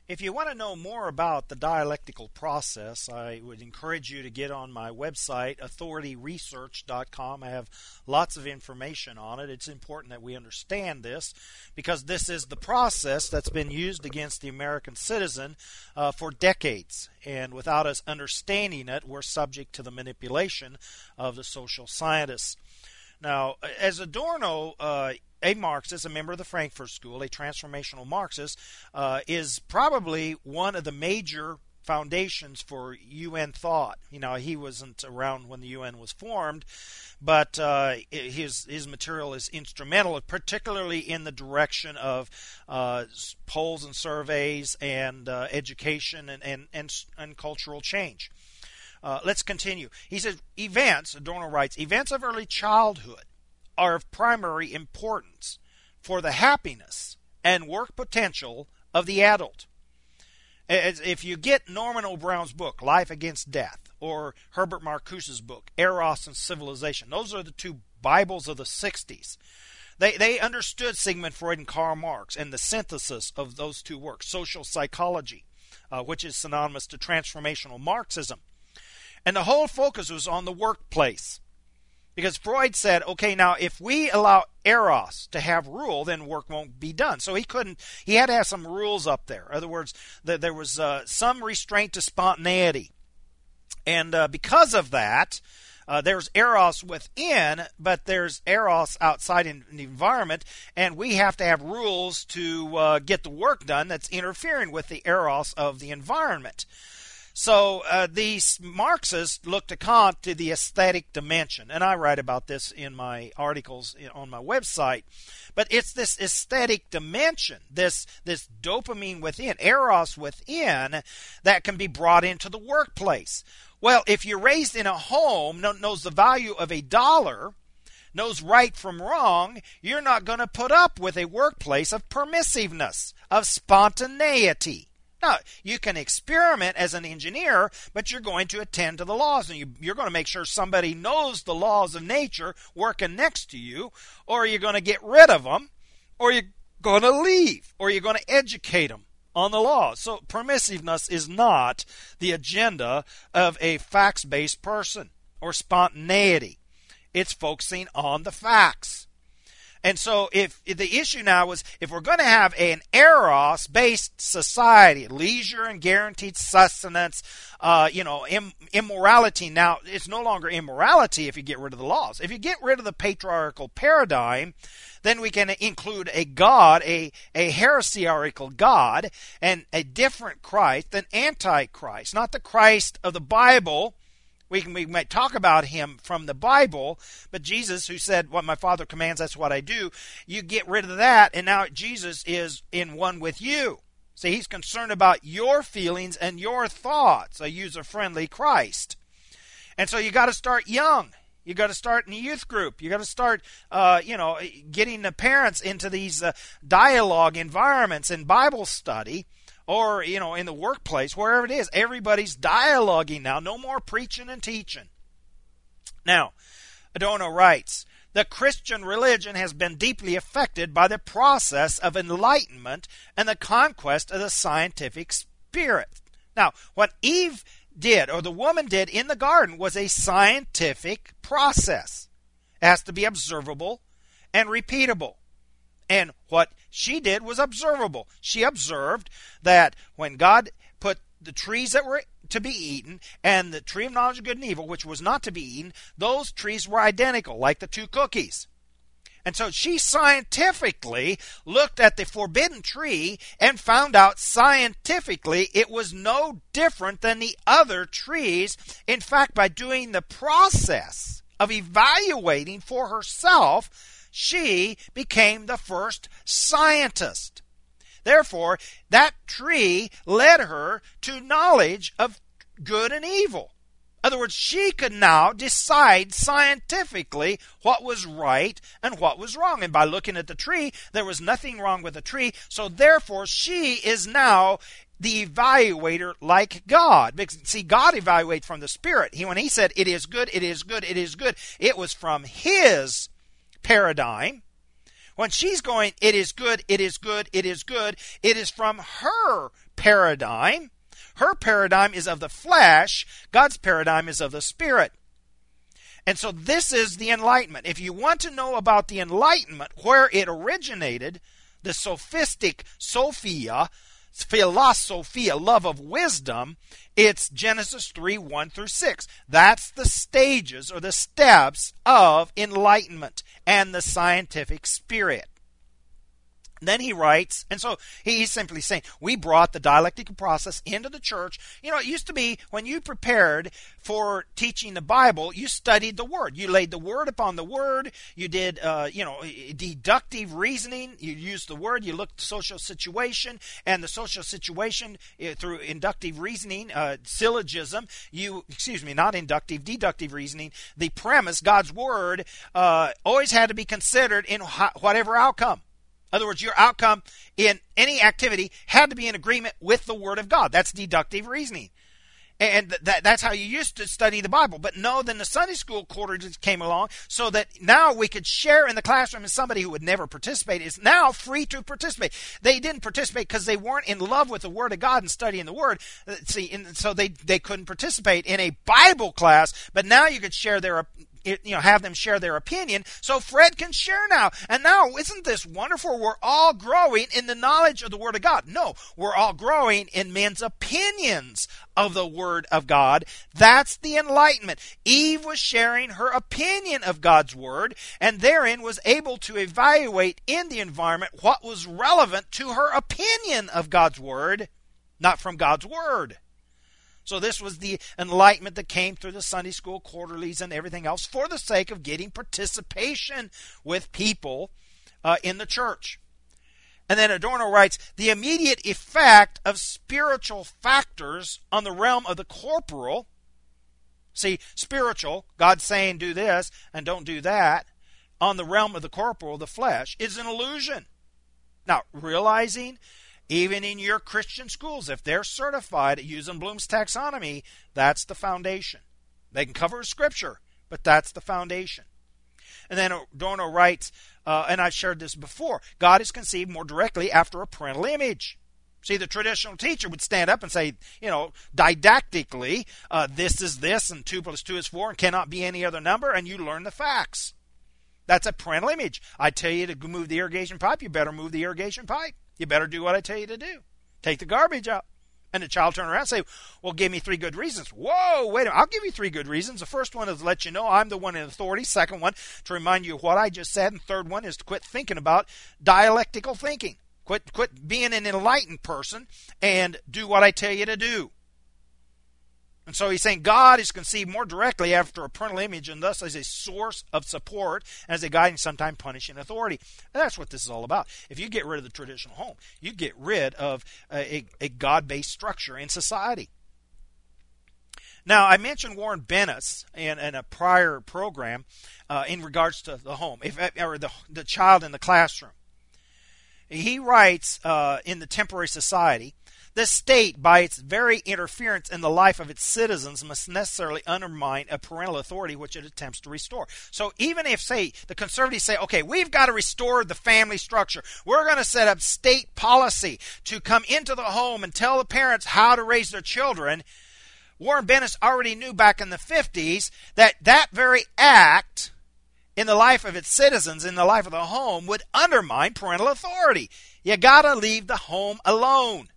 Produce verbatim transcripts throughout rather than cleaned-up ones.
If you want to know more about the dialectical process, I would encourage you to get on my website, authority research dot com. I have lots of information on it. It's important that we understand this because this is the process that's been used against the American citizen uh, for decades. And without us understanding it, we're subject to the manipulation of the social scientists. Now, as Adorno, uh, a Marxist, a member of the Frankfurt School, a transformational Marxist, uh, is probably one of the major foundations for U N thought. You know, he wasn't around when the U N was formed, but uh, his his material is instrumental, particularly in the direction of uh, polls and surveys and uh, education and, and, and, and cultural change. Uh, let's continue. He says, events, Adorno writes, events of early childhood are of primary importance for the happiness and work potential of the adult. As if you get Norman O. Brown's book, Life Against Death, or Herbert Marcuse's book, Eros and Civilization, those are the two Bibles of the sixties. They, they understood Sigmund Freud and Karl Marx and the synthesis of those two works, social psychology, uh, which is synonymous to transformational Marxism. And the whole focus was on the workplace. Because Freud said, okay, now if we allow Eros to have rule, then work won't be done. So he couldn't, he had to have some rules up there. In other words, the, there was uh, some restraint to spontaneity. And uh, because of that, uh, there's Eros within, but there's Eros outside in, in the environment, and we have to have rules to uh, get the work done that's interfering with the Eros of the environment. So uh, these Marxists look to Kant to the aesthetic dimension, and I write about this in my articles on my website. But it's this aesthetic dimension, this this dopamine within, eros within, that can be brought into the workplace. Well, if you're raised in a home that knows the value of a dollar, knows right from wrong, you're not going to put up with a workplace of permissiveness, of spontaneity. Now, you can experiment as an engineer, but you're going to attend to the laws, and you, you're going to make sure somebody knows the laws of nature working next to you, or you're going to get rid of them, or you're going to leave, or you're going to educate them on the laws. So permissiveness is not the agenda of a facts-based person, or spontaneity. It's focusing on the facts. And so if, if the issue now is if we're going to have an eros-based society, leisure and guaranteed sustenance, uh, you know, Im- immorality, now it's no longer immorality if you get rid of the laws. If you get rid of the patriarchal paradigm, then we can include a God, a, a heresiarchical God, and a different Christ than Antichrist. Not the Christ of the Bible. We can we might talk about him from the Bible, but Jesus, who said, what my Father commands, that's what I do, you get rid of that, and now Jesus is in one with you. See, he's concerned about your feelings and your thoughts, a user-friendly Christ. And so you got to start young. You got to start in the youth group. You got to start, uh, you know, getting the parents into these uh, dialogue environments in Bible study, or, you know, in the workplace, wherever it is. Everybody's dialoguing now. No more preaching and teaching. Now, Adorno writes, the Christian religion has been deeply affected by the process of enlightenment and the conquest of the scientific spirit. Now, what Eve did, or the woman did in the garden, was a scientific process. It has to be observable and repeatable. And what she did was observable. She observed that when God put the trees that were to be eaten and the tree of knowledge of good and evil, which was not to be eaten, those trees were identical, like the two cookies. And so she scientifically looked at the forbidden tree and found out scientifically it was no different than the other trees. In fact, by doing the process of evaluating for herself, she became the first scientist. Therefore, that tree led her to knowledge of good and evil. In other words, she could now decide scientifically what was right and what was wrong. And by looking at the tree, there was nothing wrong with the tree. So therefore, she is now the evaluator like God. Because, see, God evaluates from the Spirit. He, when he said, it is good, it is good, it is good, it was from his paradigm. When she's going, it is good, it is good, it is good, it is from her paradigm. Her paradigm is of the flesh. God's paradigm is of the spirit. And so this is the Enlightenment. If you want to know about the Enlightenment, where it originated, the sophistic Sophia, philosophia, love of wisdom, it's Genesis three, one through six. That's the stages or the steps of enlightenment and the scientific spirit. Then he writes, and so he's simply saying, we brought the dialectical process into the church. You know, it used to be when you prepared for teaching the Bible, you studied the Word. You laid the Word upon the Word. You did, uh, you know, deductive reasoning. You used the Word. You looked at the social situation, and the social situation uh, through inductive reasoning, uh, syllogism. You, excuse me, not inductive, deductive reasoning. The premise, God's Word, uh, always had to be considered in wh- whatever outcome. In other words, your outcome in any activity had to be in agreement with the Word of God. That's deductive reasoning. And that, that's how you used to study the Bible. But no, then the Sunday school quarters came along so that now we could share in the classroom, and somebody who would never participate is now free to participate. They didn't participate because they weren't in love with the Word of God and studying the Word. See, and so they, they couldn't participate in a Bible class, but now you could share their you know, have them share their opinion, so Fred can share now. And now, isn't this wonderful? We're all growing in the knowledge of the Word of God. No, we're all growing in men's opinions of the Word of God. That's the Enlightenment. Eve was sharing her opinion of God's Word, and therein was able to evaluate in the environment what was relevant to her opinion of God's Word, not from God's Word. So this was the enlightenment that came through the Sunday school quarterlies and everything else for the sake of getting participation with people uh, in the church. And then Adorno writes, the immediate effect of spiritual factors on the realm of the corporal. See, spiritual, God saying do this and don't do that, on the realm of the corporal, the flesh, is an illusion. Now, realizing even in your Christian schools, if they're certified at using Bloom's taxonomy, that's the foundation. They can cover Scripture, but that's the foundation. And then Adorno writes, uh, and I've shared this before, God is conceived more directly after a parental image. See, the traditional teacher would stand up and say, you know, didactically, uh, this is this, and two plus two is four, and cannot be any other number, and you learn the facts. That's a parental image. I tell you to move the irrigation pipe, you better move the irrigation pipe. You better do what I tell you to do. Take the garbage out. And the child turn around and say, well, give me three good reasons. Whoa, wait a minute. I'll give you three good reasons. The first one is to let you know I'm the one in authority. Second one, to remind you of what I just said. And third one is to quit thinking about dialectical thinking. Quit, quit being an enlightened person and do what I tell you to do. And so he's saying God is conceived more directly after a parental image and thus as a source of support and as a guiding, sometimes punishing authority. And that's what this is all about. If you get rid of the traditional home, you get rid of a, a God-based structure in society. Now, I mentioned Warren Bennis in, in a prior program uh, in regards to the home, if, or the, the child in the classroom. He writes uh, in The Temporary Society, the state, by its very interference in the life of its citizens, must necessarily undermine a parental authority which it attempts to restore. So even if, say, the conservatives say, okay, we've got to restore the family structure. We're going to set up state policy to come into the home and tell the parents how to raise their children. Warren Bennis already knew back in the fifties that that very act in the life of its citizens, in the life of the home, would undermine parental authority. You got to leave the home alone.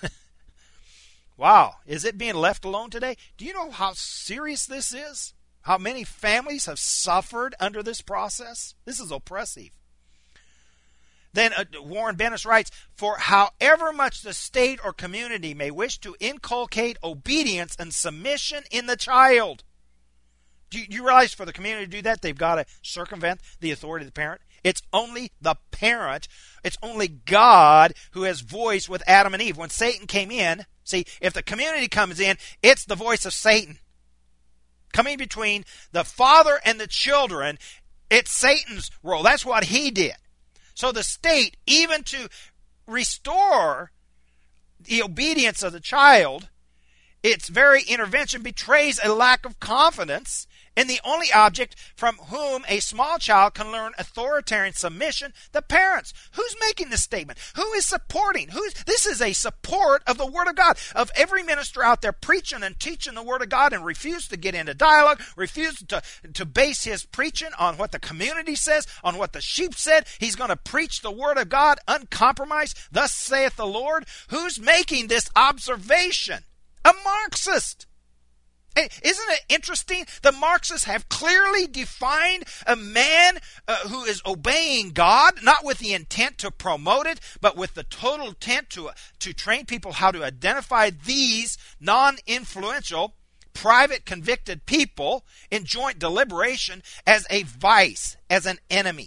Wow, is it being left alone today? Do you know how serious this is? How many families have suffered under this process? This is oppressive. Then uh, Warren Bennis writes, for however much the state or community may wish to inculcate obedience and submission in the child. Do you, do you realize for the community to do that, they've got to circumvent the authority of the parent? It's only the parent. It's only God who has voice with Adam and Eve. When Satan came in, see, if the community comes in, it's the voice of Satan. Coming between the father and the children, it's Satan's role. That's what he did. So the state, even to restore the obedience of the child, its very intervention betrays a lack of confidence and the only object from whom a small child can learn authoritarian submission, the parents. Who's making this statement? Who is supporting? Who's this is a support of the Word of God, of every minister out there preaching and teaching the Word of God and refuse to get into dialogue, refuse to, to base his preaching on what the community says, on what the sheep said. He's going to preach the Word of God uncompromised. Thus saith the Lord. Who's making this observation? A Marxist. Isn't it interesting? The Marxists have clearly defined a man uh, who is obeying God, not with the intent to promote it, but with the total intent to, uh, to train people how to identify these non-influential, private convicted people in joint deliberation as a vice, as an enemy.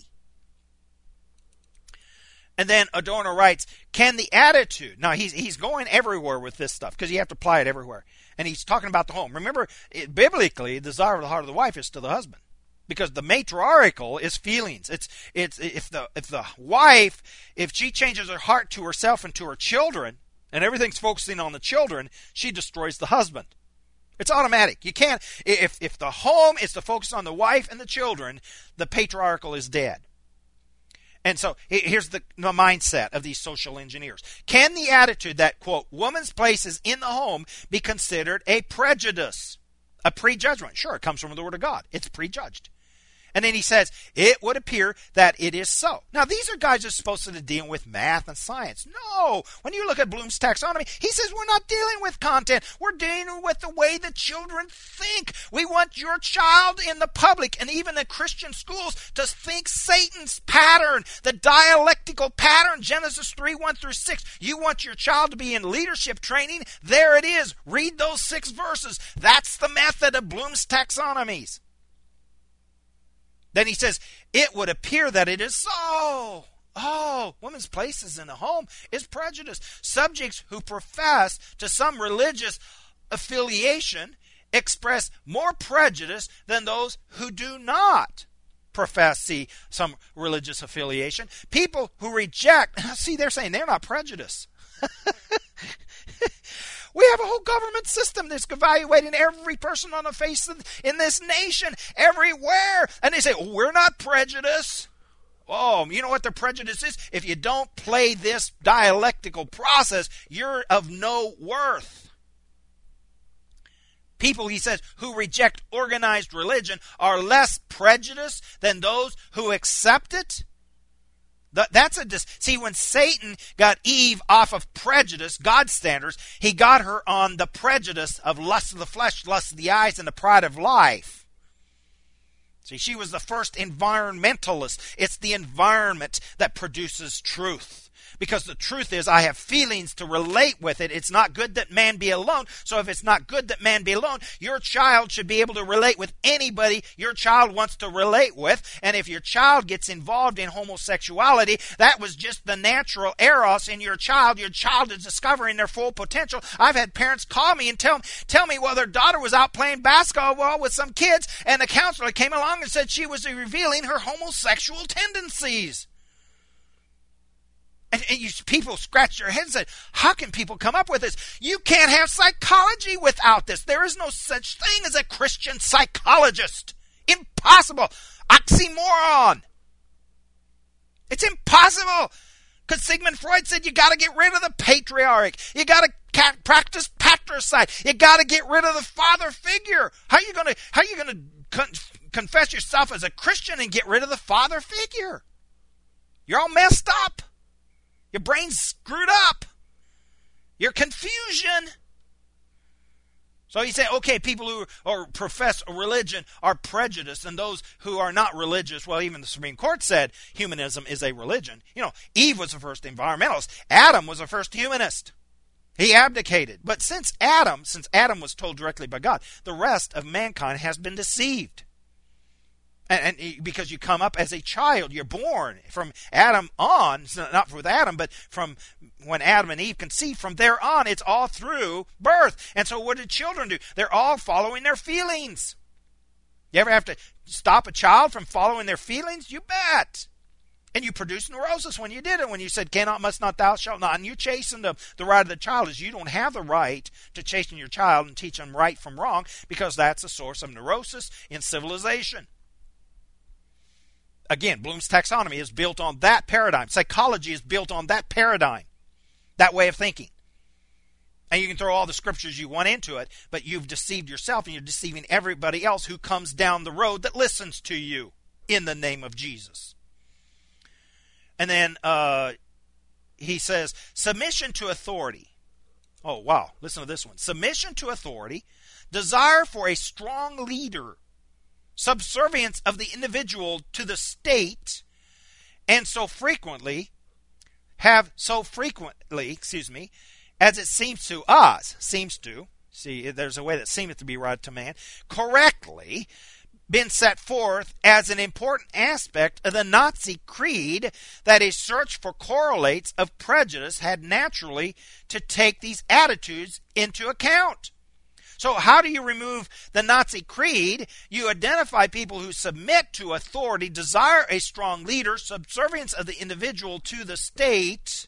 And then Adorno writes, can the attitude, now he's he's going everywhere with this stuff because you have to apply it everywhere. And he's talking about the home. Remember, it, biblically, the desire of the heart of the wife is to the husband. Because the matriarchal is feelings. It's it's if the if the wife, if she changes her heart to herself and to her children, and everything's focusing on the children, she destroys the husband. It's automatic. You can't, if if the home is to focus on the wife and the children, the patriarchal is dead. And so here's the, the mindset of these social engineers. Can the attitude that, quote, woman's place is in the home be considered a prejudice, a prejudgment? Sure, it comes from the Word of God. It's prejudged. And then he says, it would appear that it is so. Now, these are guys that are supposed to deal with math and science. No. When you look at Bloom's taxonomy, he says we're not dealing with content. We're dealing with the way the children think. We want your child in the public and even the Christian schools to think Satan's pattern, the dialectical pattern, Genesis three, one through six. You want your child to be in leadership training? There it is. Read those six verses. That's the method of Bloom's taxonomies. Then he says, it would appear that it is so. Oh, women's places in the home is prejudice. Subjects who profess to some religious affiliation express more prejudice than those who do not profess see some religious affiliation. People who reject, see, they're saying they're not prejudiced. We have a whole government system that's evaluating every person on the face of, in this nation, everywhere. And they say, oh, we're not prejudiced. Oh, you know what their prejudice is? If you don't play this dialectical process, you're of no worth. People, he says, who reject organized religion are less prejudiced than those who accept it. That's a dis- see, when Satan got Eve off of prejudice, God's standards, he got her on the prejudice of lust of the flesh, lust of the eyes, and the pride of life. See, she was the first environmentalist. It's the environment that produces truth. Because the truth is, I have feelings to relate with it. It's not good that man be alone. So if it's not good that man be alone, your child should be able to relate with anybody your child wants to relate with. And if your child gets involved in homosexuality, that was just the natural eros in your child. Your child is discovering their full potential. I've had parents call me and tell, tell me, well, their daughter was out playing basketball with some kids, and the counselor came along and said she was revealing her homosexual tendencies. And, and you, people scratch their heads and say, how can people come up with this? You can't have psychology without this. There is no such thing as a Christian psychologist. Impossible. Oxymoron. It's impossible. Because Sigmund Freud said you got to get rid of the patriarch. You got to practice patricide. You got to get rid of the father figure. How are you going to how are you going to con- confess yourself as a Christian and get rid of the father figure? You're all messed up. Your brain's screwed up. Your confusion. So you say, okay, people who or profess a religion are prejudiced, and those who are not religious, well, even the Supreme Court said humanism is a religion. You know, Eve was the first environmentalist. Adam was the first humanist. He abdicated. But since Adam, since Adam was told directly by God, the rest of mankind has been deceived. And, and because you come up as a child, you're born from Adam on, not with Adam, but from when Adam and Eve conceived, from there on, it's all through birth. And so what do children do? They're all following their feelings. You ever have to stop a child from following their feelings? You bet. And you produced neurosis when you did it, when you said, cannot, must not, thou shalt not. And you chastened the, the right of the child, as you don't have the right to chasten your child and teach them right from wrong, because that's a source of neurosis in civilization. Again, Bloom's taxonomy is built on that paradigm. Psychology is built on that paradigm, that way of thinking. And you can throw all the scriptures you want into it, but you've deceived yourself and you're deceiving everybody else who comes down the road that listens to you in the name of Jesus. And then uh, he says, submission to authority. Oh, wow. Listen to this one. Submission to authority, desire for a strong leader, subservience of the individual to the state, and so frequently, have so frequently, excuse me, as it seems to us, seems to, see, there's a way that seemeth to be right to man, correctly been set forth as an important aspect of the Nazi creed, that a search for correlates of prejudice had naturally to take these attitudes into account. So how do you remove the Nazi creed? You identify people who submit to authority, desire a strong leader, subservience of the individual to the state,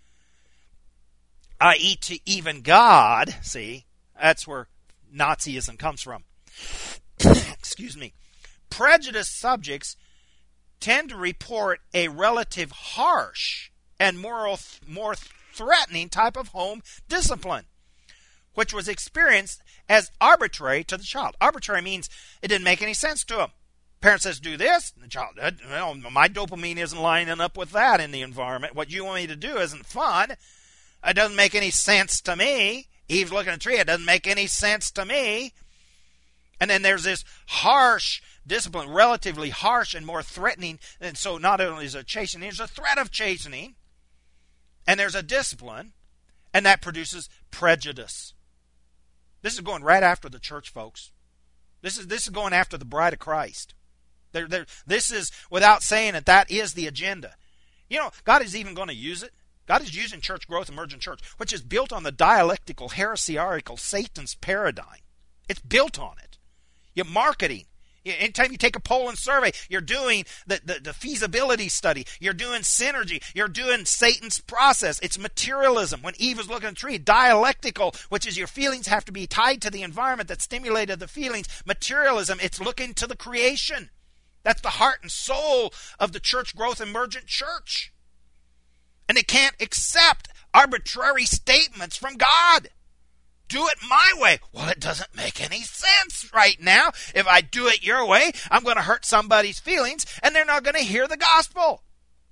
that is to even God. See, that's where Nazism comes from. Excuse me. Prejudiced subjects tend to report a relative harsh and moral, more threatening type of home discipline, which was experienced as arbitrary to the child. Arbitrary means it didn't make any sense to him. Parent says, do this. The child, well, my dopamine isn't lining up with that in the environment. What you want me to do isn't fun. It doesn't make any sense to me. Eve's looking at a tree. It doesn't make any sense to me. And then there's this harsh discipline, relatively harsh and more threatening. And so not only is it chastening, there's a threat of chastening. And there's a discipline. And that produces prejudice. This is going right after the church, folks. This is this is going after the bride of Christ. They're, they're, this is, without saying it, that is the agenda. You know, God is even going to use it. God is using Church Growth Emergent Church, which is built on the dialectical, heresiartical, Satan's paradigm. It's built on it. You're marketing. Anytime you take a poll and survey, you're doing the, the, the feasibility study. You're doing synergy. You're doing Satan's process. It's materialism. When Eve was looking at the tree, dialectical, which is your feelings have to be tied to the environment that stimulated the feelings. Materialism, it's looking to the creation. That's the heart and soul of the Church Growth Emergent Church. And they can't accept arbitrary statements from God. Do it my way. Well, it doesn't make any sense right now. If I do it your way, I'm going to hurt somebody's feelings, and they're not going to hear the gospel.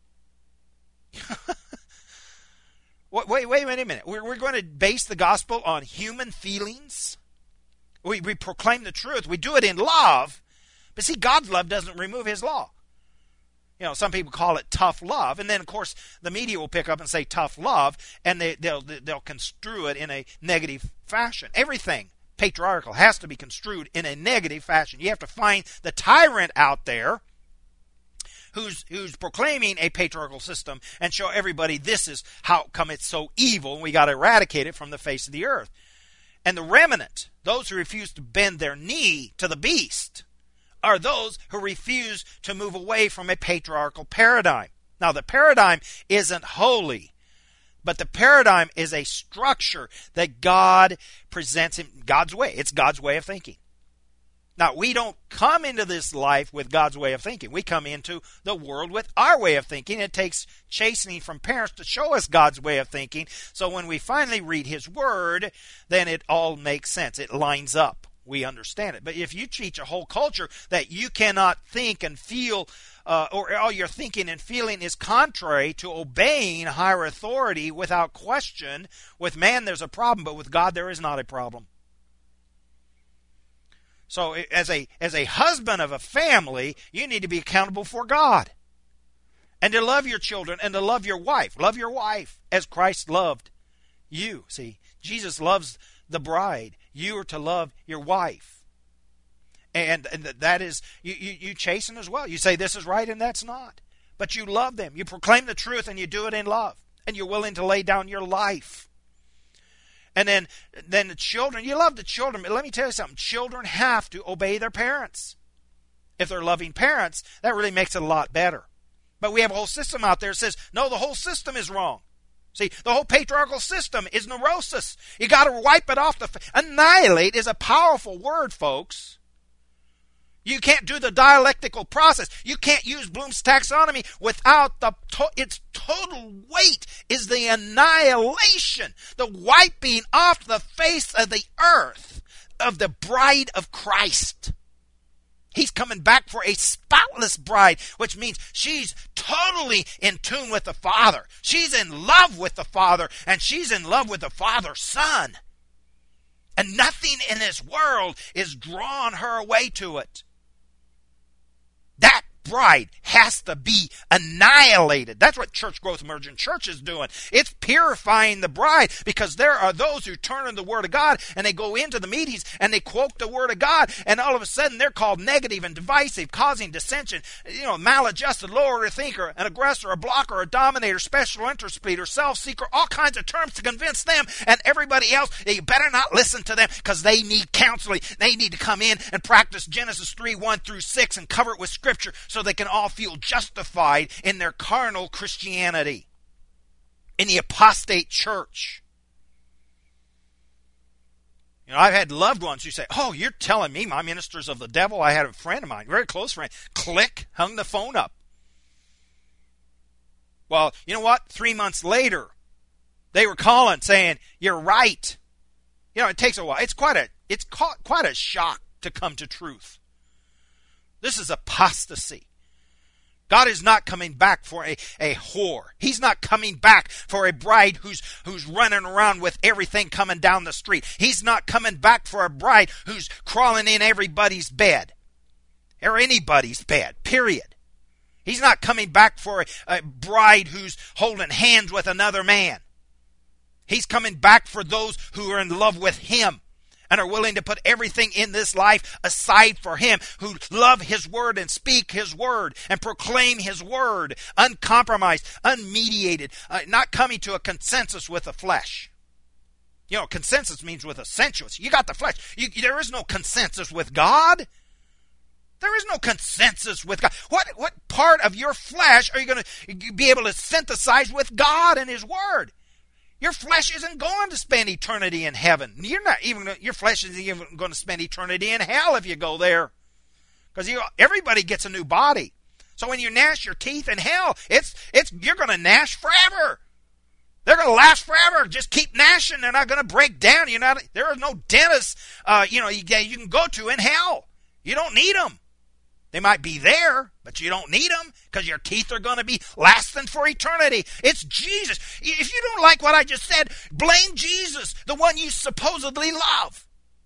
wait, wait, wait a minute. We're, we're going to base the gospel on human feelings? We, we proclaim the truth. We do it in love. But see, God's love doesn't remove his law. You know, some people call it tough love, and then, of course, the media will pick up and say tough love, and they, they'll they'll construe it in a negative fashion. Everything patriarchal has to be construed in a negative fashion. You have to find the tyrant out there who's who's proclaiming a patriarchal system and show everybody this is how come it's so evil, and we got to eradicate it from the face of the earth. And the remnant, those who refuse to bend their knee to the beast, are those who refuse to move away from a patriarchal paradigm. Now, the paradigm isn't holy, but the paradigm is a structure that God presents in God's way. It's God's way of thinking. Now, we don't come into this life with God's way of thinking. We come into the world with our way of thinking. It takes chastening from parents to show us God's way of thinking. So when we finally read his word, then it all makes sense. It lines up. We understand it. But if you teach a whole culture that you cannot think and feel, uh, or all your thinking and feeling is contrary to obeying higher authority without question, with man there's a problem, but with God there is not a problem. So as a as a husband of a family, you need to be accountable for God. And to love your children and to love your wife. Love your wife as Christ loved you. See, Jesus loves the bride. You are to love your wife. And, and that is, you, you, you chasten as well. You say this is right and that's not. But you love them. You proclaim the truth and you do it in love. And you're willing to lay down your life. And then, then the children, you love the children. But let me tell you something. Children have to obey their parents. If they're loving parents, that really makes it a lot better. But we have a whole system out there that says, no, the whole system is wrong. See, the whole patriarchal system is neurosis. You got to wipe it off the face. Annihilate is a powerful word, folks. You can't do the dialectical process. You can't use Bloom's taxonomy without the to- its total weight is the annihilation, the wiping off the face of the earth of the bride of Christ. He's coming back for a spotless bride, which means she's totally in tune with the Father. She's in love with the Father, and she's in love with the Father's Son. And nothing in this world is drawing her away to it. That bride has to be annihilated. That's what Church Growth Emergent Church is doing. It's purifying the bride, because there are those who turn in the Word of God and they go into the meetings and they quote the Word of God, and all of a sudden they're called negative and divisive, causing dissension, you know, maladjusted, lower thinker, an aggressor, a blocker, a dominator, special interest pleader, self-seeker, all kinds of terms to convince them and everybody else. You better not listen to them, because they need counseling. They need to come in and practice Genesis three, one through six and cover it with Scripture, so they can all feel justified in their carnal Christianity, in the apostate church. You know, I've had loved ones who say, oh, you're telling me my minister's of the devil? I had a friend of mine, very close friend, click, hung the phone up. Well, you know what? Three months later, they were calling saying, you're right. You know, it takes a while. It's quite a, it's quite a shock to come to truth. This is apostasy. God is not coming back for a, a whore. He's not coming back for a bride who's who's running around with everything coming down the street. He's not coming back for a bride who's crawling in everybody's bed, or anybody's bed, period. He's not coming back for a, a bride who's holding hands with another man. He's coming back for those who are in love with Him and are willing to put everything in this life aside for Him, who love His Word and speak His Word and proclaim His Word, uncompromised, unmediated, uh, not coming to a consensus with the flesh. You know, consensus means with a sensuous. You got the flesh. You, there is no consensus with God. There is no consensus with God. What, what part of your flesh are you going to be able to synthesize with God and His Word? Your flesh isn't going to spend eternity in heaven. You're not even. Your flesh isn't even going to spend eternity in hell if you go there, because you, everybody gets a new body. So when you gnash your teeth in hell, it's it's you're going to gnash forever. They're going to last forever. Just keep gnashing. They're not going to break down. You're not. There are no dentists, uh, you know, you, you can go to in hell. You don't need them. They might be there, but you don't need them, because your teeth are going to be lasting for eternity. It's Jesus. If you don't like what I just said, blame Jesus, the one you supposedly love.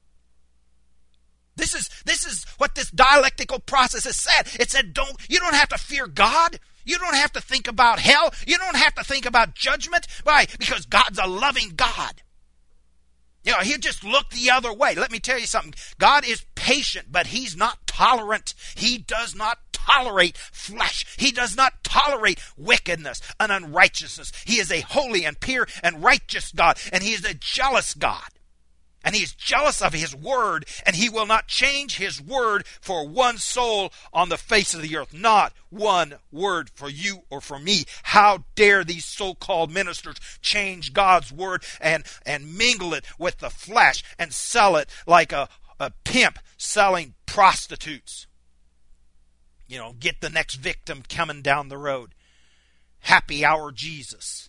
This is this is what this dialectical process has said. It said, don't you don't have to fear God. You don't have to think about hell. You don't have to think about judgment. Why? Because God's a loving God. You know, He'll just look the other way. Let me tell you something. God is patient, but He's not tolerant. He does not tolerate flesh. He does not tolerate wickedness and unrighteousness. He is a holy and pure and righteous God, and He is a jealous God. And He is jealous of His Word, and He will not change His Word for one soul on the face of the earth. Not one word for you or for me. How dare these so-called ministers change God's Word and, and mingle it with the flesh and sell it like a, a pimp selling prostitutes. You know, get the next victim coming down the road. Happy hour Jesus.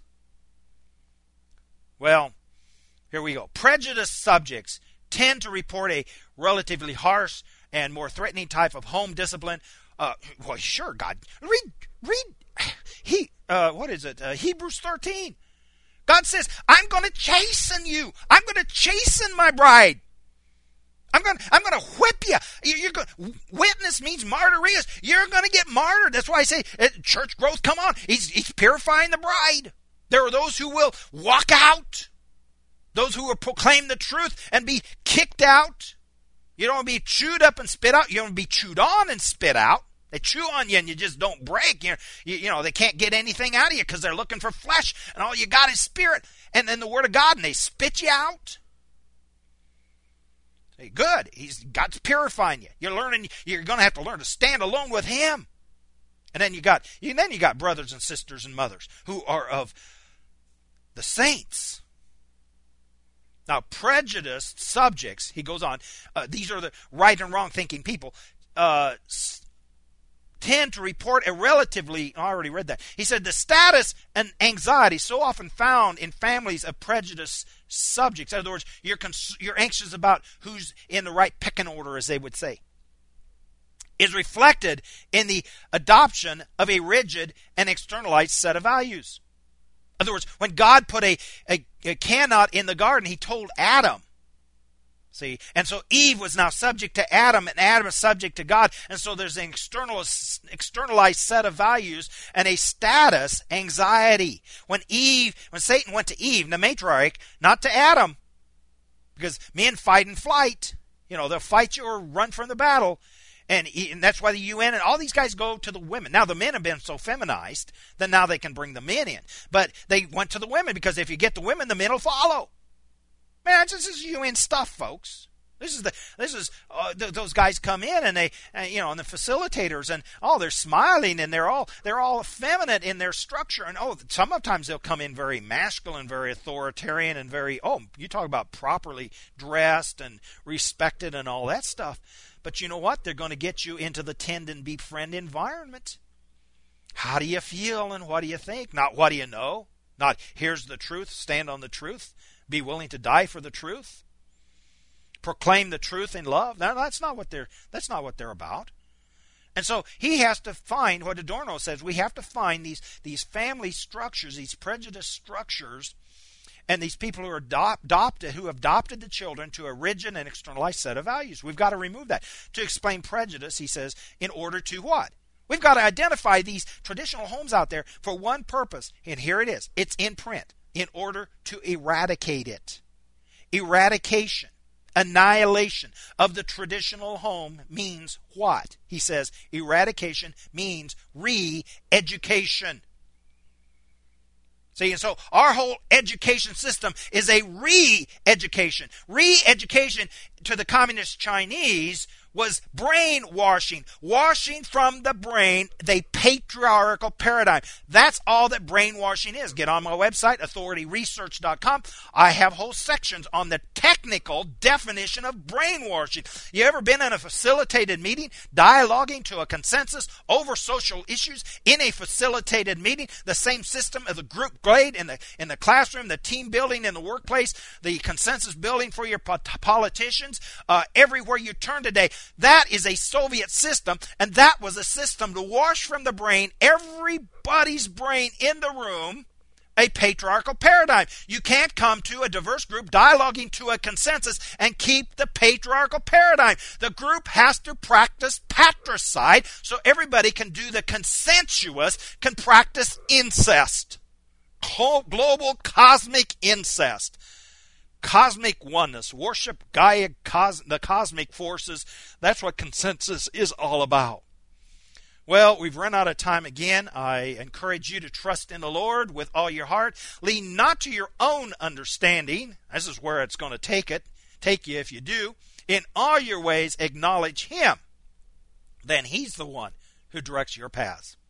Well, here we go. Prejudiced subjects tend to report a relatively harsh and more threatening type of home discipline. Uh, well, sure, God. Read, read, he, uh, what is it? Uh, Hebrews thirteen. God says, I'm going to chasten you. I'm going to chasten my bride. I'm going, I'm going to whip you. You're going, witness means martyrias. You're going to get martyred. That's why I say, church growth, come on. He's, he's purifying the bride. There are those who will walk out. Those who will proclaim the truth and be kicked out. You don't want to be chewed up and spit out. You don't want to be chewed on and spit out. They chew on you and you just don't break. You, you, you know, they can't get anything out of you because they're looking for flesh, and all you got is spirit and then the Word of God, and they spit you out. Say, good. He's God's purifying you. You're learning. You're going to have to learn to stand alone with Him. And then you got, and then you got brothers and sisters and mothers who are of the saints. Now, prejudiced subjects, he goes on, uh, these are the right and wrong thinking people, uh, tend to report a relatively, I already read that. He said the status and anxiety so often found in families of prejudiced subjects. In other words, you're, cons- you're anxious about who's in the right pecking order, as they would say, is reflected in the adoption of a rigid and externalized set of values. In other words, when God put a, a, a cannot in the garden, he told Adam. See, and so Eve was now subject to Adam, and Adam is subject to God, and so there's an external, externalized set of values and a status anxiety. When Eve, when Satan went to Eve, the matriarch, not to Adam, because men fight in flight. You know, they'll fight you or run from the battle. And, he, and that's why the U N and all these guys go to the women. Now, the men have been so feminized that now they can bring the men in. But they went to the women because if you get the women, the men will follow. Man, this is U N stuff, folks. This is the this is uh, th- those guys come in and they uh, you know and the facilitators and oh they're smiling and they're all they're all effeminate in their structure and oh sometimes they'll come in very masculine, very authoritarian and very oh you talk about properly dressed and respected and all that stuff. But you know what? They're going to get you into the tend and befriend environment. How do you feel and what do you think? Not what do you know? Not here's the truth, stand on the truth, be willing to die for the truth, proclaim the truth in love. No, that's not what they're that's not what they're about. And so he has to find what Adorno says, we have to find these these family structures, these prejudice structures, and these people who are adopt, adopted, who have adopted the children to a rigid and externalized set of values. We've got to remove that. To explain prejudice, he says, in order to what? We've got to identify these traditional homes out there for one purpose, and here it is. It's in print. In order to eradicate it. Eradication, annihilation of the traditional home means what? He says eradication means re-education. See, and so our whole education system is a re-education. Re-education to the communist Chinese was brainwashing, washing from the brain the patriarchal paradigm. That's all that brainwashing is. Get on my website, authority research dot com. I have whole sections on the technical definition of brainwashing. You ever been in a facilitated meeting, dialoguing to a consensus over social issues in a facilitated meeting? The same system as a group grade in the in the classroom, the team building in the workplace, the consensus building for your politicians, uh, everywhere you turn today. That is a Soviet system, and that was a system to wash from the brain, everybody's brain in the room, a patriarchal paradigm. You can't come to a diverse group dialoguing to a consensus and keep the patriarchal paradigm. The group has to practice patricide so everybody can do the consensuous, can practice incest. Global cosmic incest. Cosmic oneness, worship Gaia, cos- the cosmic forces. That's what consensus is all about. Well, we've run out of time again. I encourage you to trust in the Lord with all your heart. Lean not to your own understanding. This is where it's going to take it, take you if you do. In all your ways, acknowledge Him. Then He's the one who directs your paths.